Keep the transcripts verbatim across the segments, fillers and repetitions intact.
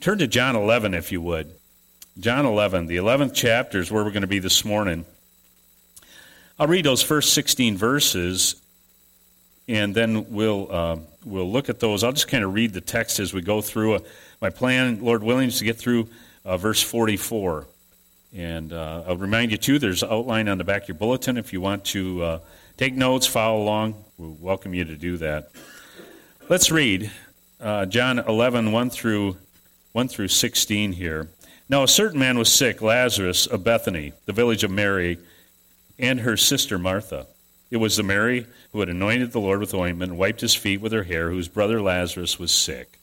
Turn to John eleven, if you would. John eleven, the eleventh chapter is where we're going to be this morning. I'll read those first sixteen verses, and then we'll uh, we'll look at those. I'll just kind of read the text as we go through. Uh, my plan, Lord willing, is to get through uh, verse forty-four. And uh, I'll remind you, too, there's an outline on the back of your bulletin. If you want to uh, take notes, follow along, we welcome you to do that. Let's read uh, John eleven, one through one through sixteen here. Now a certain man was sick, Lazarus of Bethany, the village of Mary, and her sister Martha. It was the Mary who had anointed the Lord with ointment and wiped his feet with her hair, whose brother Lazarus was sick.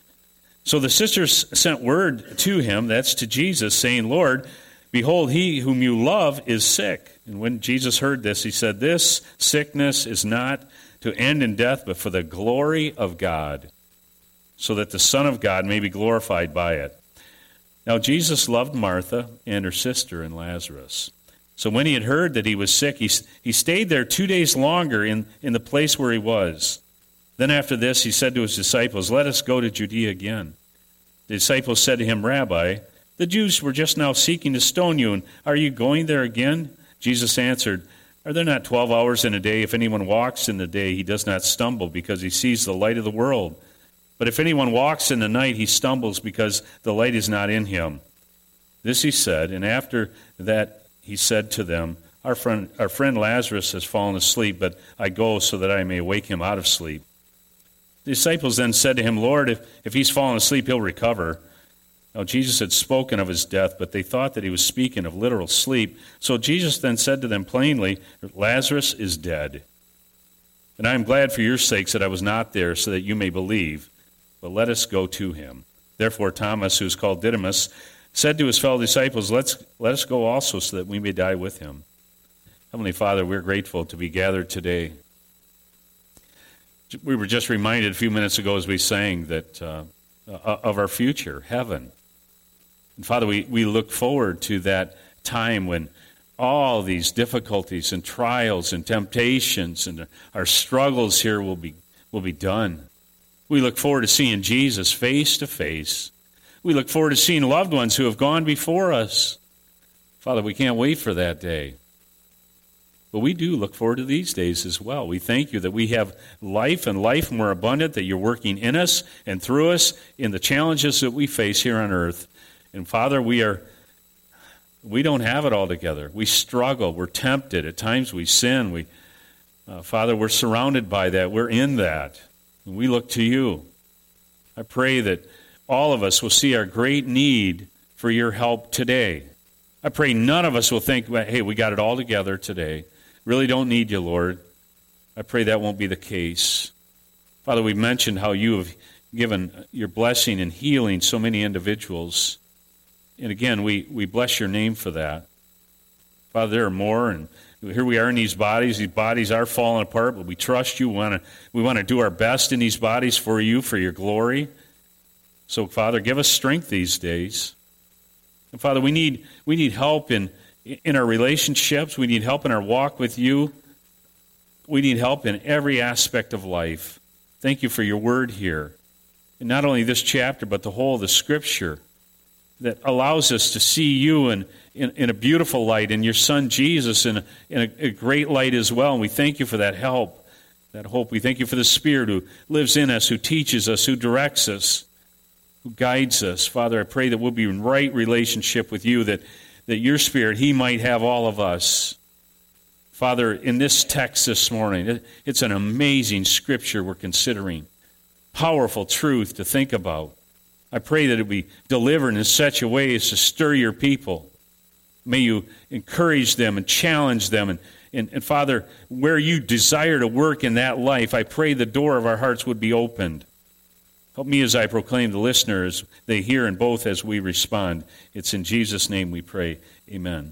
So the sisters sent word to him, that's to Jesus, saying, Lord, behold, he whom you love is sick. And when Jesus heard this, he said, this sickness is not to end in death, but for the glory of God, so that the Son of God may be glorified by it. Now Jesus loved Martha and her sister and Lazarus. So when he had heard that he was sick, he, he stayed there two days longer in, in the place where he was. Then after this he said to his disciples, let us go to Judea again. The disciples said to him, Rabbi, the Jews were just now seeking to stone you, and are you going there again? Jesus answered, are there not twelve hours in a day? If anyone walks in the day, he does not stumble, because he sees the light of the world. But if anyone walks in the night, he stumbles because the light is not in him. This he said, and after that he said to them, Our friend, our friend Lazarus has fallen asleep, but I go so that I may wake him out of sleep. The disciples then said to him, Lord, if, if he's fallen asleep, he'll recover. Now Jesus had spoken of his death, but they thought that he was speaking of literal sleep. So Jesus then said to them plainly, Lazarus is dead. And I am glad for your sakes that I was not there, so that you may believe. But let us go to him. Therefore Thomas, who is called Didymus, said to his fellow disciples, Let's let us go also, so that we may die with him. Heavenly Father, we're grateful to be gathered today. We were just reminded a few minutes ago as we sang that uh, of our future, heaven. And Father, we, we look forward to that time when all these difficulties and trials and temptations and our struggles here will be will be done. We look forward to seeing Jesus face to face. We look forward to seeing loved ones who have gone before us. Father, we can't wait for that day. But we do look forward to these days as well. We thank you that we have life and life more abundant, that you're working in us and through us in the challenges that we face here on earth. And Father, we are we don't have it all together. We struggle. We're tempted. At times we sin. We, uh, Father, we're surrounded by that. We're in that. And we look to you. I pray that all of us will see our great need for your help today. I pray none of us will think, hey, we got it all together today. Really don't need you, Lord. I pray that won't be the case. Father, we mentioned how you have given your blessing and healing so many individuals. And again, we, we bless your name for that. Father, there are more, and here we are in these bodies. These bodies are falling apart, but we trust you. We want to, we want to do our best in these bodies for you, for your glory. So, Father, give us strength these days. And, Father, we need we need help in, in our relationships. We need help in our walk with you. We need help in every aspect of life. Thank you for your word here. And not only this chapter, but the whole of the Scripture that allows us to see you in, in, in a beautiful light, and your Son Jesus in, a, in a, a great light as well. And we thank you for that help, that hope. We thank you for the Spirit who lives in us, who teaches us, who directs us, who guides us. Father, I pray that we'll be in right relationship with you, that, that your Spirit, He might have all of us. Father, in this text this morning, it's an amazing Scripture we're considering. Powerful truth to think about. I pray that it be delivered in such a way as to stir your people. May you encourage them and challenge them. And, and, and Father, where you desire to work in that life, I pray the door of our hearts would be opened. Help me as I proclaim the listeners, they hear, and both as we respond. It's in Jesus' name we pray. Amen.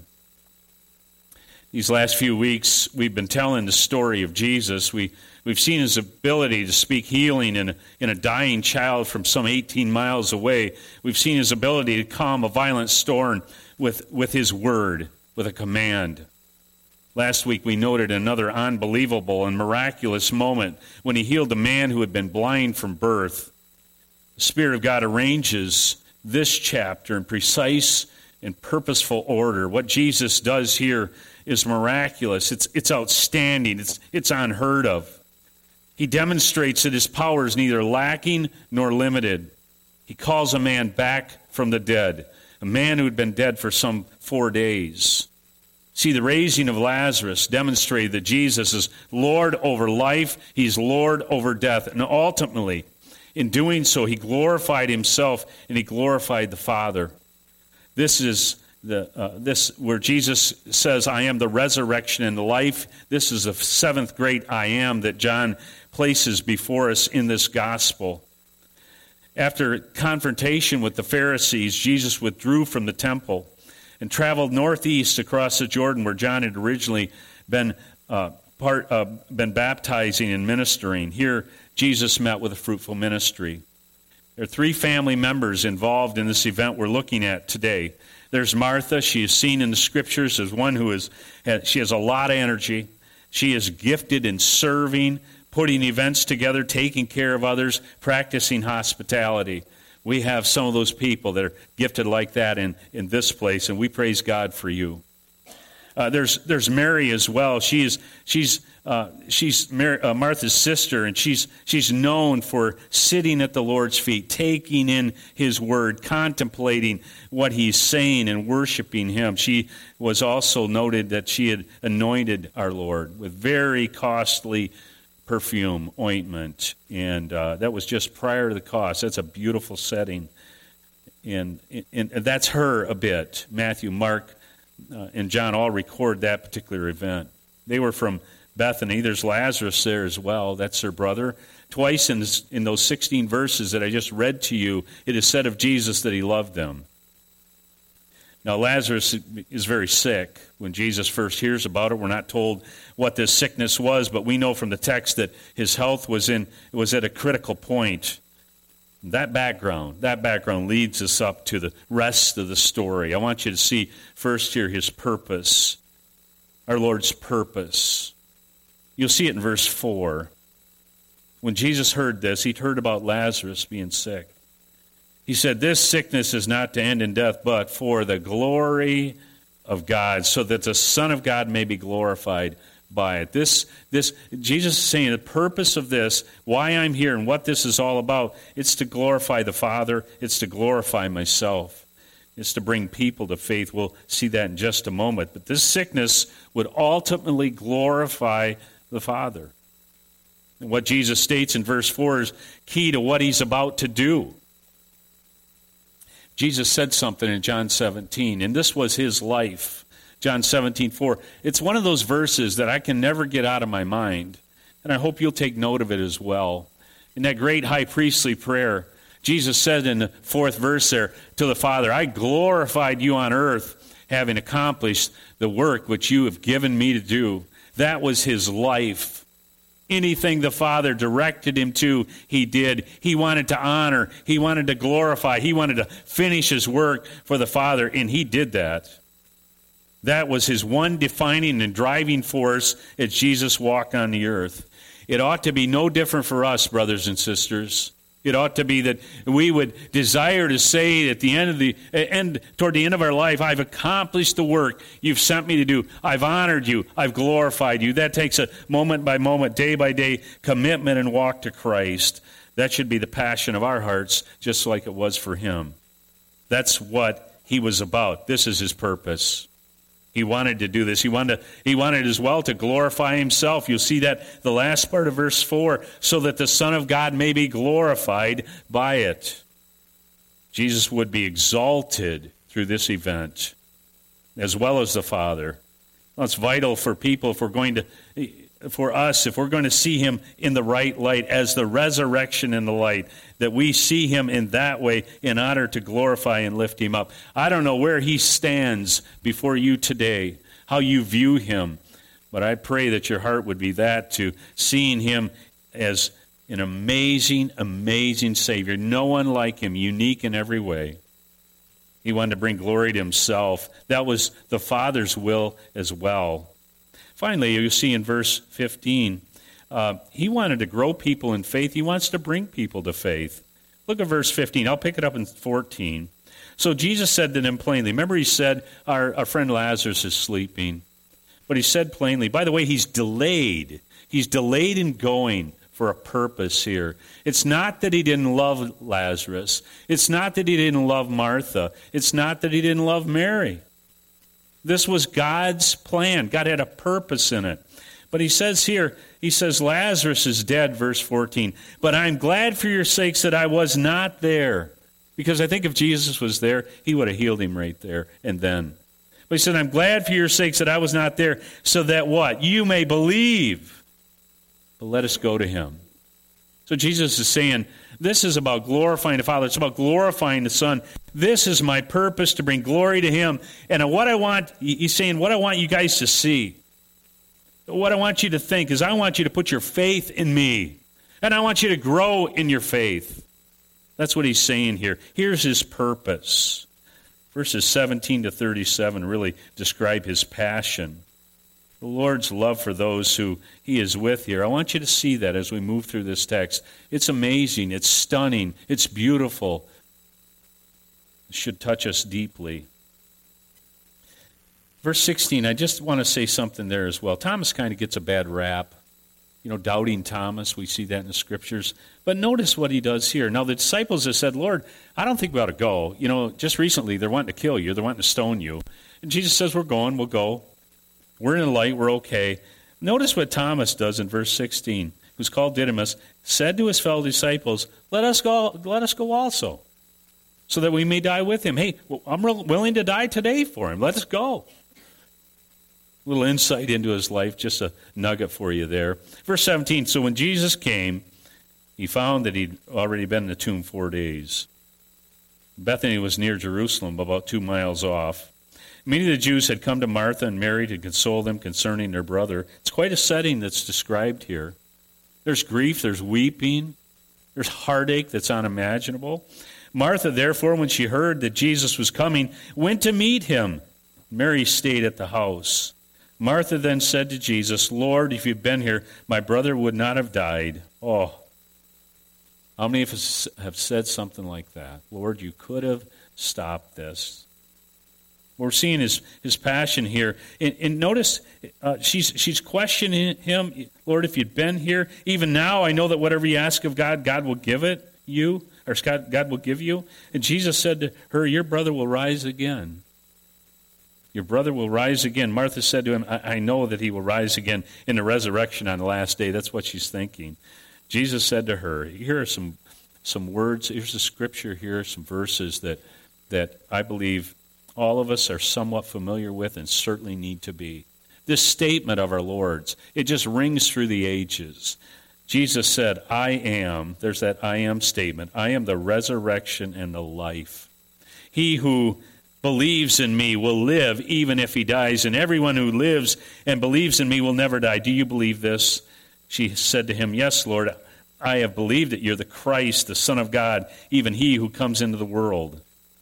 These last few weeks, we've been telling the story of Jesus. We, we've seen his ability to speak healing in a, in a dying child from some eighteen miles away. We've seen his ability to calm a violent storm with, with his word, with a command. Last week, we noted another unbelievable and miraculous moment when he healed a man who had been blind from birth. The Spirit of God arranges this chapter in precise and purposeful order. What Jesus does here is miraculous. It's, it's outstanding. It's, it's unheard of. He demonstrates that his power is neither lacking nor limited. He calls a man back from the dead, a man who had been dead for some four days. See, the raising of Lazarus demonstrated that Jesus is Lord over life, he's Lord over death, and ultimately, in doing so, he glorified himself and he glorified the Father. This is the uh, this where Jesus says, I am the resurrection and the life. This is the seventh great I am that John places before us in this gospel. After confrontation with the Pharisees, Jesus withdrew from the temple and traveled northeast across the Jordan, where John had originally been uh, part uh, been baptizing and ministering. Here, Jesus met with a fruitful ministry. There are three family members involved in this event we're looking at today. There's Martha. She is seen in the Scriptures as one who is, she has a lot of energy. She is gifted in serving, putting events together, taking care of others, practicing hospitality. We have some of those people that are gifted like that in, in this place, and we praise God for you. Uh, there's there's Mary as well. She is she's uh, she's Mary, uh, Martha's sister, and she's she's known for sitting at the Lord's feet, taking in His word, contemplating what He's saying, and worshiping Him. She was also noted that she had anointed our Lord with very costly perfume, ointment, and uh, that was just prior to the cost. That's a beautiful setting, and, and, and that's her a bit. Matthew, Mark, uh, and John all record that particular event. They were from Bethany. There's Lazarus there as well. That's their brother. Twice in, this, in those sixteen verses that I just read to you, it is said of Jesus that He loved them. Now, Lazarus is very sick. When Jesus first hears about it, we're not told what this sickness was, but we know from the text that his health was in was at a critical point. That background, that background leads us up to the rest of the story. I want you to see first here his purpose, our Lord's purpose. You'll see it in verse four. When Jesus heard this, he'd heard about Lazarus being sick. He said, this sickness is not to end in death, but for the glory of God, so that the Son of God may be glorified by it. This, this, Jesus is saying the purpose of this, why I'm here and what this is all about, it's to glorify the Father, it's to glorify myself. It's to bring people to faith. We'll see that in just a moment. But this sickness would ultimately glorify the Father. And what Jesus states in verse four is key to what He's about to do. Jesus said something in John seventeen, and this was His life. John seventeen four. It's one of those verses that I can never get out of my mind, and I hope you'll take note of it as well. In that great high priestly prayer, Jesus said in the fourth verse there to the Father, I glorified you on earth, having accomplished the work which you have given me to do. That was His life. Anything the Father directed Him to, He did. He wanted to honor. He wanted to glorify. He wanted to finish His work for the Father, and He did that. That was His one defining and driving force as Jesus walked on the earth. It ought to be no different for us, brothers and sisters. It ought to be that we would desire to say at the end of the end, toward the end of our life, I've accomplished the work you've sent me to do. I've honored you. I've glorified you. That takes a moment by moment, day by day commitment and walk to Christ. That should be the passion of our hearts, just like it was for Him. That's what He was about. This is His purpose. He wanted to do this. He wanted to, he wanted as well to glorify Himself. You'll see that the last part of verse four, so that the Son of God may be glorified by it. Jesus would be exalted through this event, as well as the Father. Well, it's vital for people if we're going to, for us, if we're going to see Him in the right light, as the resurrection in the light, that we see Him in that way in order to glorify and lift Him up. I don't know where He stands before you today, how you view Him, but I pray that your heart would be that, to seeing Him as an amazing, amazing Savior. No one like Him, unique in every way. He wanted to bring glory to Himself. That was the Father's will as well. Finally, you see in verse fifteen, uh, He wanted to grow people in faith. He wants to bring people to faith. Look at verse fifteen. I'll pick it up in fourteen. So Jesus said to them plainly. Remember he said, our, our friend Lazarus is sleeping. But he said plainly, by the way, he's delayed. He's delayed in going for a purpose here. It's not that he didn't love Lazarus. It's not that he didn't love Martha. It's not that he didn't love Mary. This was God's plan. God had a purpose in it. But he says here, he says, Lazarus is dead, verse fourteen. But I'm glad for your sakes that I was not there. Because I think if Jesus was there, he would have healed him right there and then. But he said, I'm glad for your sakes that I was not there, so that what? You may believe. But let us go to him. So Jesus is saying, this is about glorifying the Father. It's about glorifying the Son. This is my purpose, to bring glory to him. And what I want, he's saying, what I want you guys to see, what I want you to think is I want you to put your faith in me. And I want you to grow in your faith. That's what he's saying here. Here's his purpose. Verses seventeen to thirty-seven really describe his passion. The Lord's love for those who he is with here. I want you to see that as we move through this text. It's amazing. It's stunning. It's beautiful. It should touch us deeply. Verse sixteen, I just want to say something there as well. Thomas kind of gets a bad rap. You know, doubting Thomas, we see that in the Scriptures. But notice what he does here. Now, the disciples have said, Lord, I don't think we ought to go. You know, just recently, they're wanting to kill you. They're wanting to stone you. And Jesus says, we're going, we'll go. We're in the light, we're okay. Notice what Thomas does in verse sixteen, who's called Didymus, said to his fellow disciples, let us go, let us go also, so that we may die with him. Hey, I'm willing to die today for him. Let us go. A little insight into his life, just a nugget for you there. Verse seventeen, so when Jesus came, he found that he'd already been in the tomb four days. Bethany was near Jerusalem, about two miles off. Many of the Jews had come to Martha and Mary to console them concerning their brother. It's quite a setting that's described here. There's grief, there's weeping, there's heartache that's unimaginable. Martha, therefore, when she heard that Jesus was coming, went to meet him. Mary stayed at the house. Martha then said to Jesus, Lord, if you'd been here, my brother would not have died. Oh, how many of us have said something like that? Lord, you could have stopped this. We're seeing his, his passion here. And, and notice, uh, she's she's questioning him, Lord, if you'd been here, even now I know that whatever you ask of God, God will give it you, or God, God will give you. And Jesus said to her, your brother will rise again. Your brother will rise again. Martha said to him, I, I know that he will rise again in the resurrection on the last day. That's what she's thinking. Jesus said to her, here are some some words, here's the scripture here, some verses that that I believe all of us are somewhat familiar with and certainly need to be. This statement of our Lord's, it just rings through the ages. Jesus said, I am, there's that I am statement, I am the resurrection and the life. He who believes in me will live even if he dies, and everyone who lives and believes in me will never die. Do you believe this? She said to him, yes, Lord, I have believed that you're the Christ, the Son of God, even he who comes into the world.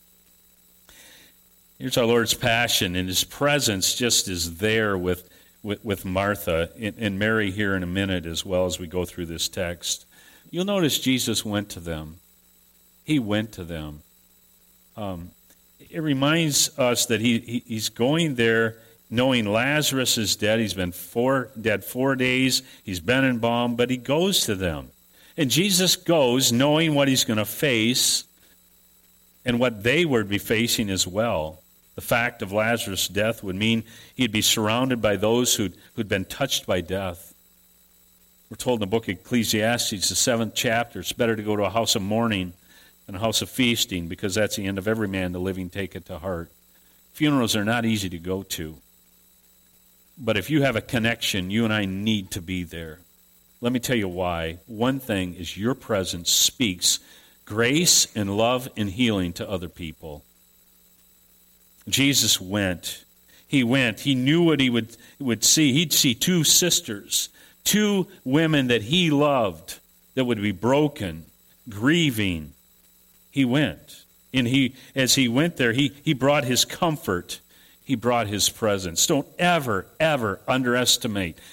Here's our Lord's passion, and his presence just is there with, with, with Martha and, and Mary here in a minute as well as we go through this text. You'll notice Jesus went to them. He went to them. Um, it reminds us that he, he he's going there knowing Lazarus is dead. He's been four, dead four days. He's been embalmed, but he goes to them. And Jesus goes knowing what he's going to face and what they would be facing as well. The fact of Lazarus' death would mean he'd be surrounded by those who'd, who'd been touched by death. We're told in the book of Ecclesiastes, the seventh chapter, it's better to go to a house of mourning than a house of feasting, because that's the end of every man, the living take it to heart. Funerals are not easy to go to. But if you have a connection, you and I need to be there. Let me tell you why. One thing is your presence speaks grace and love and healing to other people. Jesus went. He went. He knew what he would, would see. He'd see two sisters, two women that he loved that would be broken, grieving. He went. And he, as he went there, he, he brought his comfort. He brought his presence. Don't ever, ever underestimate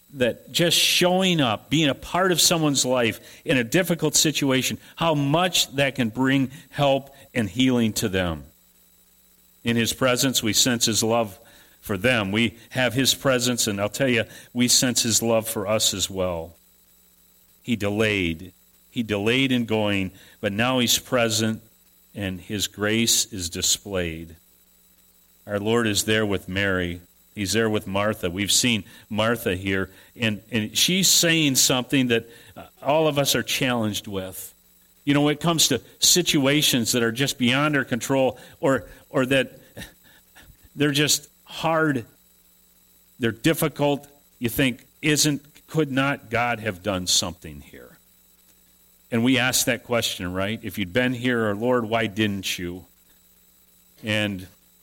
that just showing up, being a part of someone's life in a difficult situation, how much that can bring help and healing to them. In his presence, we sense his love for them. We have his presence, and I'll tell you, we sense his love for us as well. He delayed. He delayed in going, but now he's present, and his grace is displayed. Our Lord is there with Mary. He's there with Martha. We've seen Martha here, and, and she's saying something that all of us are challenged with. You know, when it comes to situations that are just beyond our control, or or that they're just hard, they're difficult, you think, isn't, could not God have done something here? And we ask that question, right? If you'd been here, or Lord, why didn't you? And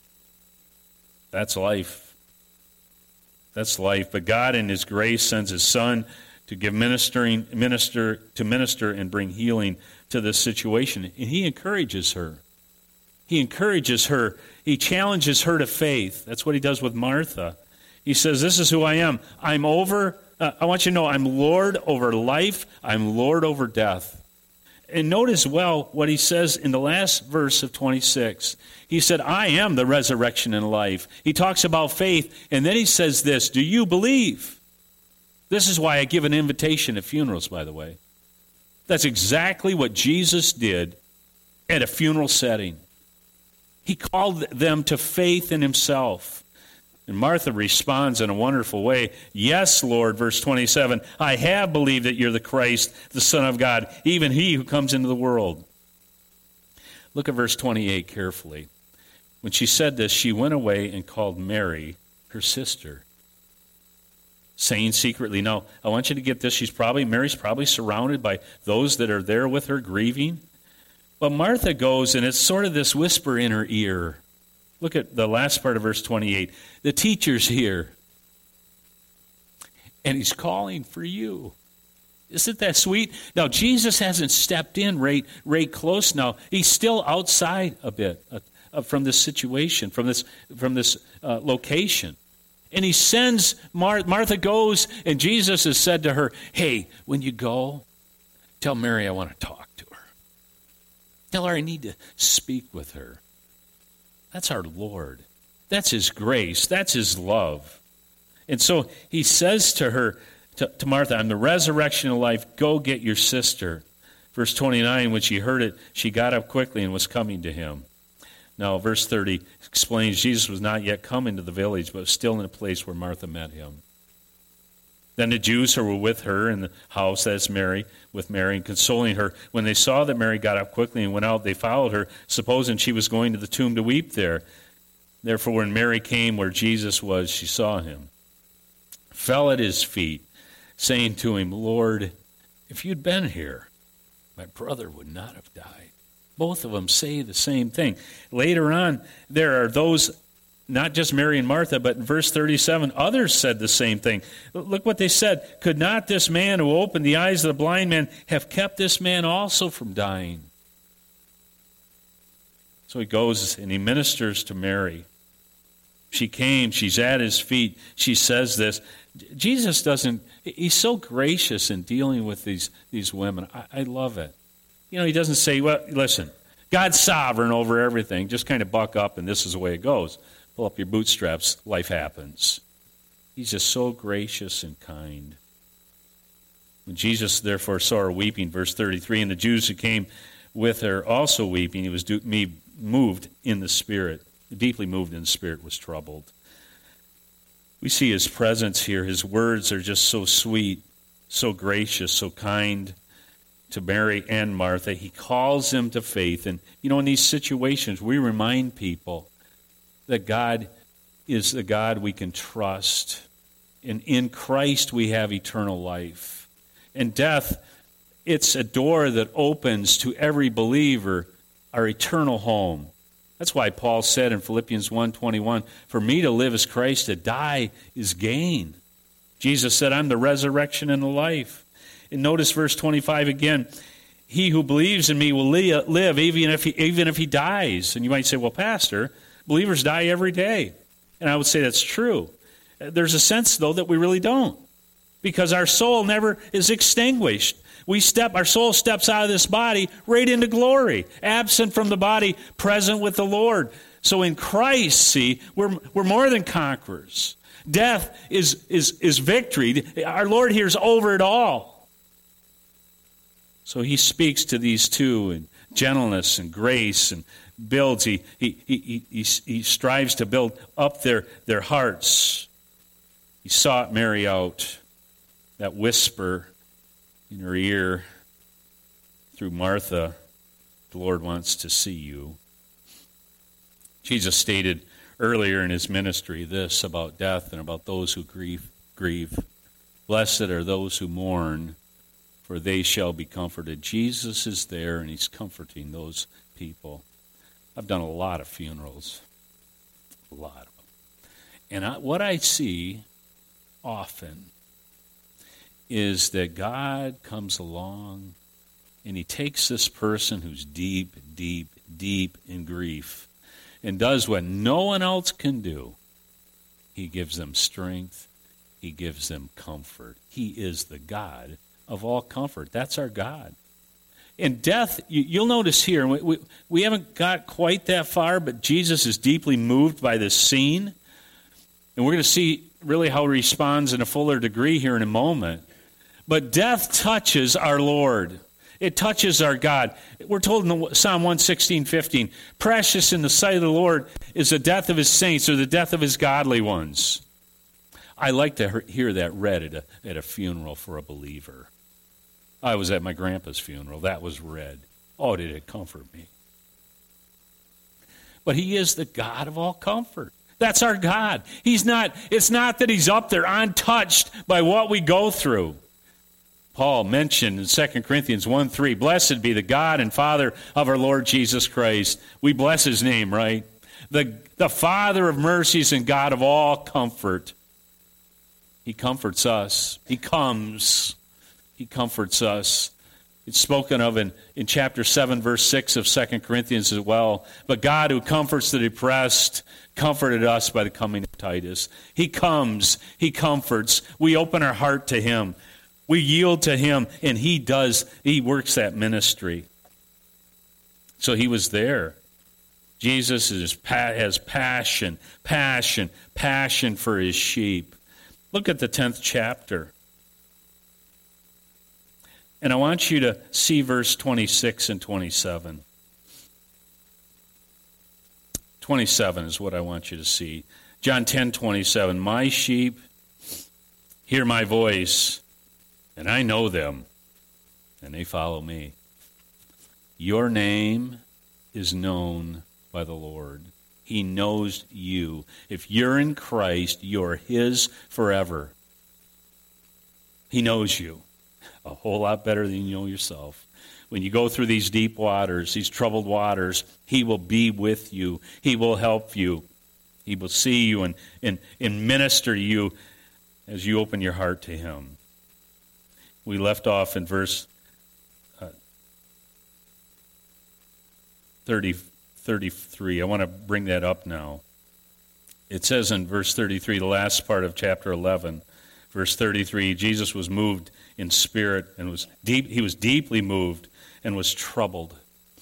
that's life. That's life. But God in his grace sends his Son to give ministering, minister, to minister and bring healing to this situation. And he encourages her. He encourages her. He challenges her to faith. That's what he does with Martha. He says, this is who I am. I'm over, uh, I want you to know, I'm Lord over life. I'm Lord over death. And notice well what he says in the last verse of twenty-six. He said, I am the resurrection and life. He talks about faith, and then he says this, do you believe? This is why I give an invitation at funerals, by the way. That's exactly what Jesus did at a funeral setting. He called them to faith in himself. And Martha responds in a wonderful way. Yes, Lord, verse twenty-seven, I have believed that you're the Christ, the Son of God, even he who comes into the world. Look at verse twenty-eight carefully. When she said this, she went away and called Mary, her sister, saying secretly. Now, I want you to get this. She's probably, Mary's probably surrounded by those that are there with her grieving. But Martha goes, and it's sort of this whisper in her ear. Look at the last part of verse twenty-eight. The teacher's here, and he's calling for you. Isn't that sweet? Now, Jesus hasn't stepped in right, right close now. He's still outside a bit uh, uh, from this situation, from this, from this uh, location. And he sends, Mar- Martha goes, and Jesus has said to her, hey, when you go, tell Mary I want to talk to her. Tell her I need to speak with her. That's our Lord. That's his grace. That's his love. And so he says to her, to, to Martha, I'm the resurrection of life. Go get your sister. Verse twenty-nine, when she heard it, she got up quickly and was coming to him. Now, verse thirty explains Jesus was not yet come into the village, but was still in a place where Martha met him. Then the Jews who were with her in the house, that's Mary, with Mary, and consoling her, when they saw that Mary got up quickly and went out, they followed her, supposing she was going to the tomb to weep there. Therefore, when Mary came where Jesus was, she saw him, fell at his feet, saying to him, Lord, if you'd been here, my brother would not have died. Both of them say the same thing. Later on, there are those, not just Mary and Martha, but in verse thirty-seven, others said the same thing. Look what they said. Could not this man who opened the eyes of the blind man have kept this man also from dying? So he goes and he ministers to Mary. She came, she's at his feet, she says this. Jesus doesn't, he's so gracious in dealing with these, these women. I, I love it. You know, he doesn't say, well, listen, God's sovereign over everything. Just kind of buck up and this is the way it goes. Pull up your bootstraps, life happens. He's just so gracious and kind. When Jesus therefore saw her weeping, verse thirty-three, and the Jews who came with her also weeping, he was moved in the spirit, deeply moved in the spirit, was troubled. We see his presence here. His words are just so sweet, so gracious, so kind to Mary and Martha. He calls them to faith. And, you know, in these situations, we remind people that God is the God we can trust. And in Christ we have eternal life. And death, it's a door that opens to every believer our eternal home. That's why Paul said in Philippians one twenty-one, for me to live is Christ, to die is gain. Jesus said, I'm the resurrection and the life. And notice verse twenty-five again, he who believes in me will live even if he, even if he dies. And you might say, well, Pastor, believers die every day. And I would say that's true. There's a sense, though, that we really don't. because our soul never is extinguished. We step, our soul steps out of this body right into glory, absent from the body, present with the Lord. So in Christ, see, we're we're more than conquerors. Death is is is victory. Our Lord here's over it all. So he speaks to these two in gentleness and grace and builds. He he he he, he strives to build up their, their hearts. He sought Mary out, that whisper in her ear through Martha, the Lord wants to see you. Jesus stated earlier in his ministry this about death and about those who grieve. grieve. Blessed are those who mourn, for they shall be comforted. Jesus is there, and he's comforting those people. I've done a lot of funerals, a lot of them. And I, what I see often is that God comes along, and he takes this person who's deep, deep, deep in grief, and does what no one else can do. He gives them strength. He gives them comfort. He is the God of all comfort. That's our God. In death, you'll notice here, we, we, we haven't got quite that far, but Jesus is deeply moved by this scene. And we're going to see really how he responds in a fuller degree here in a moment. But death touches our Lord. It touches our God. We're told in Psalm one sixteen, fifteen, precious in the sight of the Lord is the death of his saints or the death of his godly ones. I like to hear that read at a, at a funeral for a believer. I was at my grandpa's funeral. That was read. Oh, did it comfort me. But he is the God of all comfort. That's our God. He's not, it's not that he's up there untouched by what we go through. Paul mentioned in Second Corinthians one three, blessed be the God and Father of our Lord Jesus Christ. We bless his name, right? The, the Father of mercies and God of all comfort. He comforts us. He comes. He comforts us. It's spoken of in, in chapter seven, verse six of Second Corinthians as well. But God who comforts the depressed comforted us by the coming of Titus. He comes. He comforts. We open our heart to him. We yield to him, and he does, he works that ministry. So he was there. Jesus is, has passion, passion, passion for his sheep. Look at the tenth chapter. And I want you to see verse twenty-six and twenty-seven. twenty-seven is what I want you to see. John ten twenty-seven, my sheep hear my voice, and I know them, and they follow me. Your name is known by the Lord. He knows you. If you're in Christ, you're his forever. He knows you a whole lot better than you know yourself. When you go through these deep waters, these troubled waters, he will be with you. He will help you. He will see you and, and, and minister to you as you open your heart to him. We left off in verse uh, thirty, thirty-three. I want to bring that up now. It says in verse thirty-three, the last part of chapter eleven, verse thirty-three, Jesus was moved in spirit and was deep. He was deeply moved and was troubled.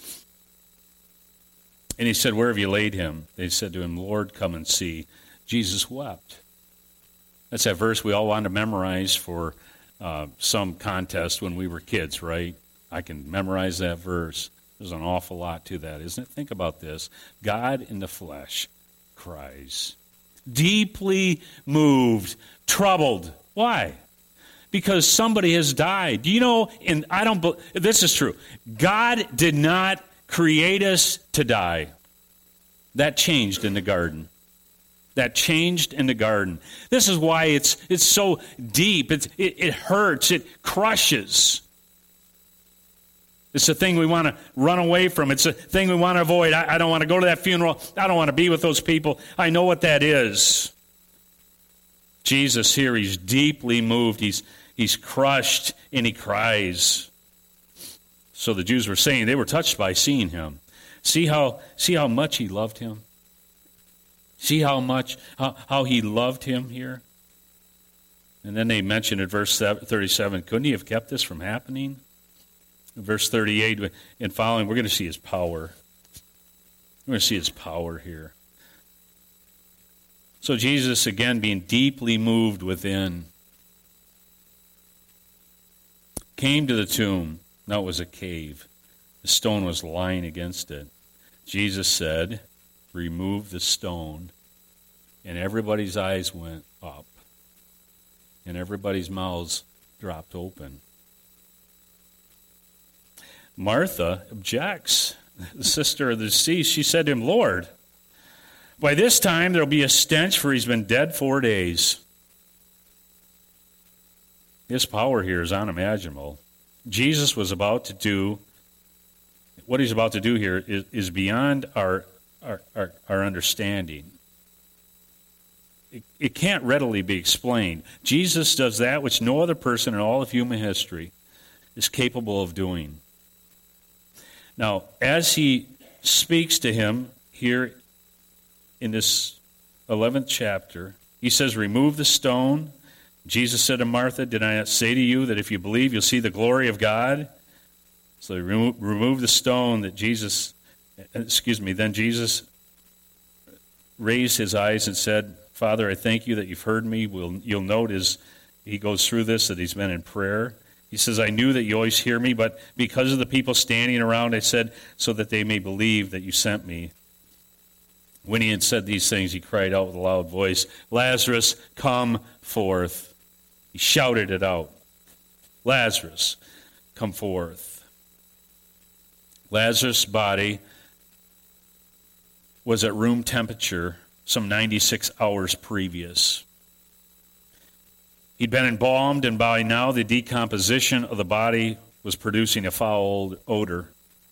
And he said, where have you laid him? They said to him, Lord, come and see. Jesus wept. That's that verse we all want to memorize for Uh, some contest when we were kids, right? I can memorize that verse. There's an awful lot to that, isn't it? Think about this. God in the flesh cries. Deeply moved, troubled. Why? Because somebody has died. Do you know, and I don't, this is true. God did not create us to die. That changed in the garden. That changed in the garden. This is why it's it's so deep. It's, it, it hurts. It crushes. It's a thing we want to run away from. It's a thing we want to avoid. I, I don't want to go to that funeral. I don't want to be with those people. I know what that is. Jesus here, he's deeply moved. He's, he's crushed, and he cries. So the Jews were saying they were touched by seeing him. See how, see how much he loved him? See how much, how, how he loved him here? And then they mention in verse thirty-seven, couldn't he have kept this from happening? In verse thirty-eight and following, we're going to see his power. We're going to see his power here. So Jesus, again, being deeply moved within, came to the tomb. Now it was a cave. The stone was lying against it. Jesus said, remove the stone. And everybody's eyes went up. And everybody's mouths dropped open. Martha objects. The sister of the deceased, she said to him, Lord, by this time there will be a stench, for he's been dead four days. His power here is unimaginable. Jesus was about to do, what he's about to do here is, is beyond our, our, our, our understanding. It, it can't readily be explained. Jesus does that which no other person in all of human history is capable of doing. Now, as he speaks to him here in this eleventh chapter, he says, remove the stone. Jesus said to Martha, did I not say to you that if you believe, you'll see the glory of God? So he remo- removed the stone that Jesus, excuse me, then Jesus raised his eyes and said, Father, I thank you that you've heard me. We'll, you'll note as he goes through this that he's been in prayer. He says, I knew that you always hear me, but because of the people standing around, I said, so that they may believe that you sent me. When he had said these things, he cried out with a loud voice, Lazarus, come forth. He shouted it out. Lazarus, come forth. Lazarus' body was at room temperature some ninety-six hours previous. He'd been embalmed, and by now the decomposition of the body was producing a foul odor.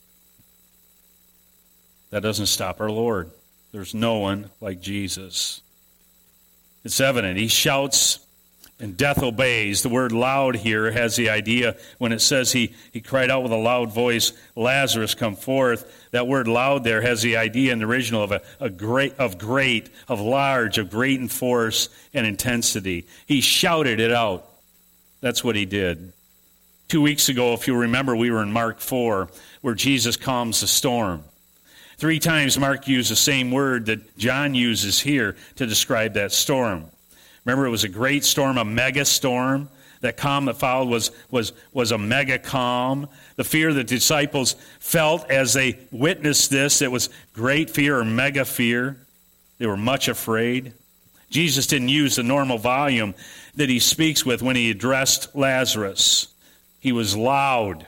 That doesn't stop our Lord. There's no one like Jesus. It's evident. He shouts and death obeys. The word loud here has the idea, when it says he, he cried out with a loud voice, Lazarus, come forth. That word loud there has the idea in the original of a, a great, of great, of large, of great in force and intensity. He shouted it out. That's what he did. Two weeks ago, if you remember, we were in Mark four, where Jesus calms the storm. Three times Mark used the same word that John uses here to describe that storm. Remember, it was a great storm, a mega storm. That calm that followed was, was, was a mega calm. The fear the disciples felt as they witnessed this, it was great fear or mega fear. They were much afraid. Jesus didn't use the normal volume that he speaks with when he addressed Lazarus. He was loud.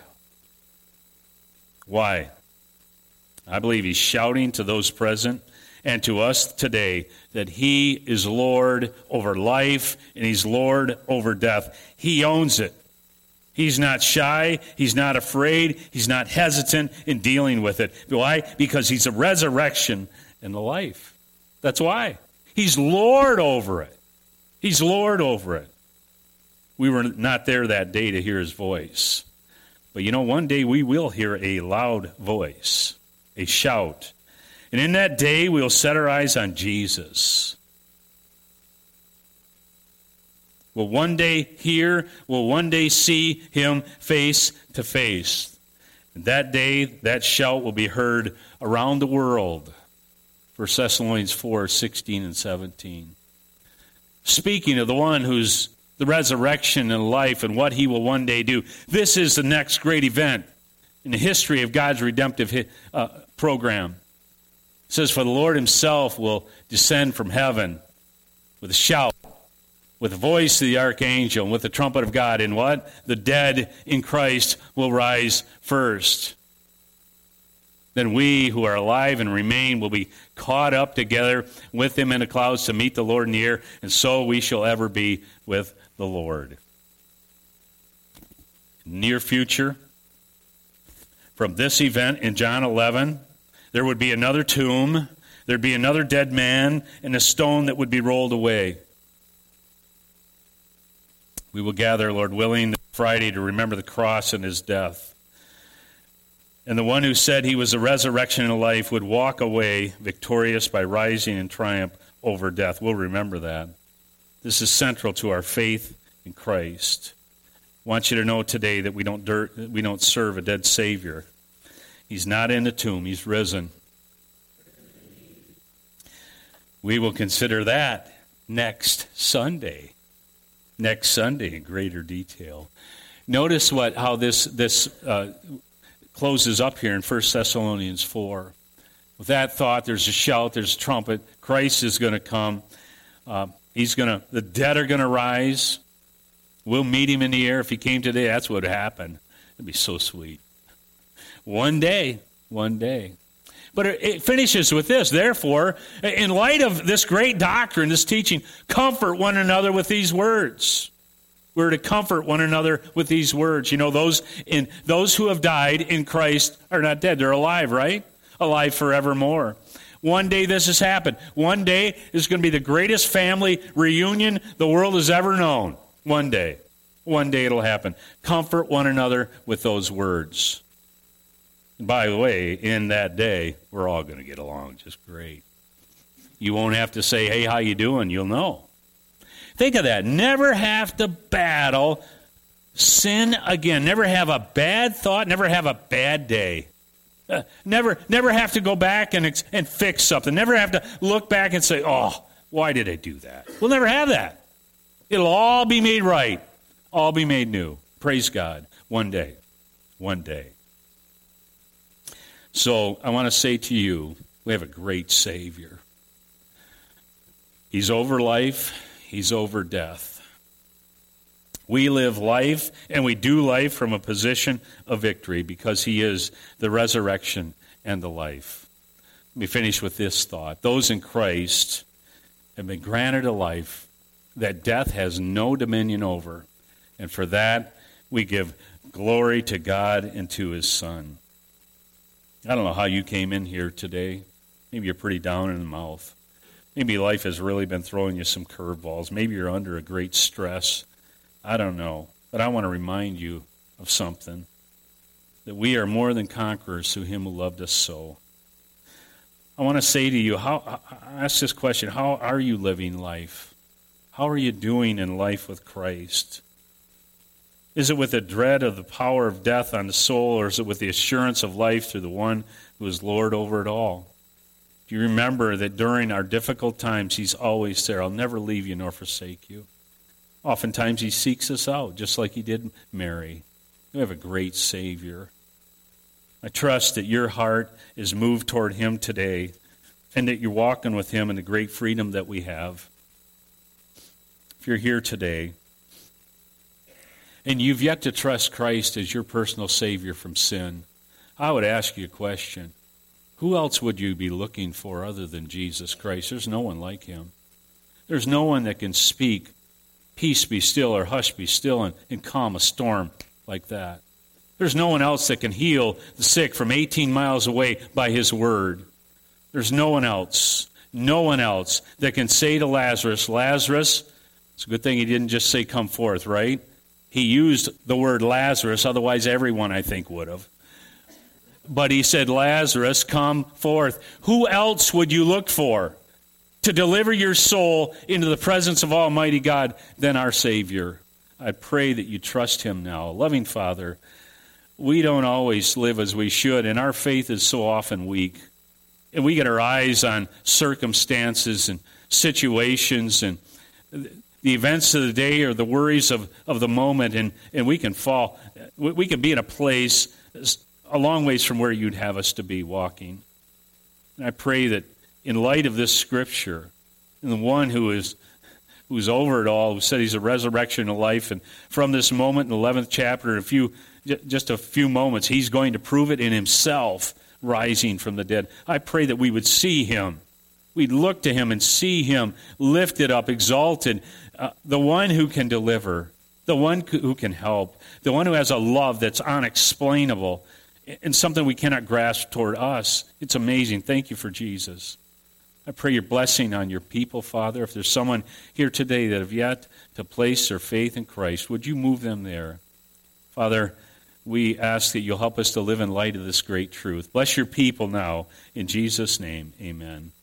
Why? I believe he's shouting to those present and to us today that he is Lord over life and he's Lord over death. He owns it. He's not shy. He's not afraid. He's not hesitant in dealing with it. Why? Because he's a resurrection and the life. That's why. He's Lord over it. He's Lord over it. We were not there that day to hear his voice. But you know, one day we will hear a loud voice, a shout. And in that day, we'll set our eyes on Jesus. We'll one day hear, we'll one day see him face to face. And that day, that shout will be heard around the world. First Thessalonians four, sixteen and seventeen. Speaking of the one who's the resurrection and life and what he will one day do. This is the next great event in the history of God's redemptive uh, program. It says, for the Lord himself will descend from heaven with a shout, with the voice of the archangel, and with the trumpet of God. And what? The dead in Christ will rise first. Then we who are alive and remain will be caught up together with him in the clouds to meet the Lord in the air, and so we shall ever be with the Lord. Near future, from this event in John eleven, there would be another tomb, there'd be another dead man, and a stone that would be rolled away. We will gather, Lord willing, Friday to remember the cross and his death. And the one who said he was the resurrection and life would walk away victorious by rising in triumph over death. We'll remember that. This is central to our faith in Christ. I want you to know today that we don't dirt, we don't serve a dead Savior. He's not in the tomb. He's risen. We will consider that next Sunday. Next Sunday in greater detail. Notice what how this this uh, closes up here in First Thessalonians four. With that thought, there's a shout, there's a trumpet. Christ is going to come. Uh, he's going to. The dead are going to rise. We'll meet him in the air. If he came today, that's what would happen. It'd be so sweet. One day, one day. But it finishes with this. Therefore, in light of this great doctrine, this teaching, comfort one another with these words. We're to comfort one another with these words. You know, those in those who have died in Christ are not dead. They're alive, right? Alive forevermore. One day this has happened. One day is going to be the greatest family reunion the world has ever known. One day. One day it'll happen. Comfort one another with those words. And by the way, in that day, we're all going to get along just great. You won't have to say, hey, how you doing? You'll know. Think of that. Never have to battle sin again. Never have a bad thought. Never have a bad day. Uh, never never have to go back and, ex- and fix something. Never have to look back and say, oh, why did I do that? We'll never have that. It'll all be made right. All be made new. Praise God. One day. One day. So I want to say to you, we have a great Savior. He's over life. He's over death. We live life, and we do life from a position of victory because he is the resurrection and the life. Let me finish with this thought. Those in Christ have been granted a life that death has no dominion over. And for that, we give glory to God and to his Son. I don't know how you came in here today. Maybe you're pretty down in the mouth. Maybe life has really been throwing you some curveballs. Maybe you're under a great stress. I don't know. But I want to remind you of something. That we are more than conquerors through him who loved us so. I want to say to you, how, I ask this question, how are you living life? How are you doing in life with Christ? Is it with the dread of the power of death on the soul, or is it with the assurance of life through the one who is Lord over it all? Do you remember that during our difficult times, he's always there? I'll never leave you nor forsake you. Oftentimes he seeks us out, just like he did Mary. We have a great Savior. I trust that your heart is moved toward him today, and that you're walking with him in the great freedom that we have. If you're here today, and you've yet to trust Christ as your personal Savior from sin, I would ask you a question. Who else would you be looking for other than Jesus Christ? There's no one like him. There's no one that can speak, peace be still, or hush be still, and, and calm a storm like that. There's no one else that can heal the sick from eighteen miles away by his word. There's no one else, no one else that can say to Lazarus, Lazarus, it's a good thing he didn't just say come forth, right? He used the word Lazarus, otherwise everyone, I think, would have. But he said, Lazarus, come forth. Who else would you look for to deliver your soul into the presence of Almighty God than our Savior? I pray that you trust him now. Loving Father, we don't always live as we should, and our faith is so often weak. And we get our eyes on circumstances and situations and the events of the day or the worries of, of the moment, and, and we can fall. We, we can be in a place a long ways from where you'd have us to be walking. And I pray that in light of this scripture, and the one who is who's over it all, who said he's a resurrection of life, and from this moment in the eleventh chapter, in a few, just a few moments, he's going to prove it in himself, rising from the dead. I pray that we would see him. We'd look to him and see him lifted up, exalted, uh, the one who can deliver, the one who can help, the one who has a love that's unexplainable, and something we cannot grasp toward us. It's amazing. Thank you for Jesus. I pray your blessing on your people, Father. If there's someone here today that have yet to place their faith in Christ, would you move them there? Father, we ask that you'll help us to live in light of this great truth. Bless your people now. In Jesus' name, amen.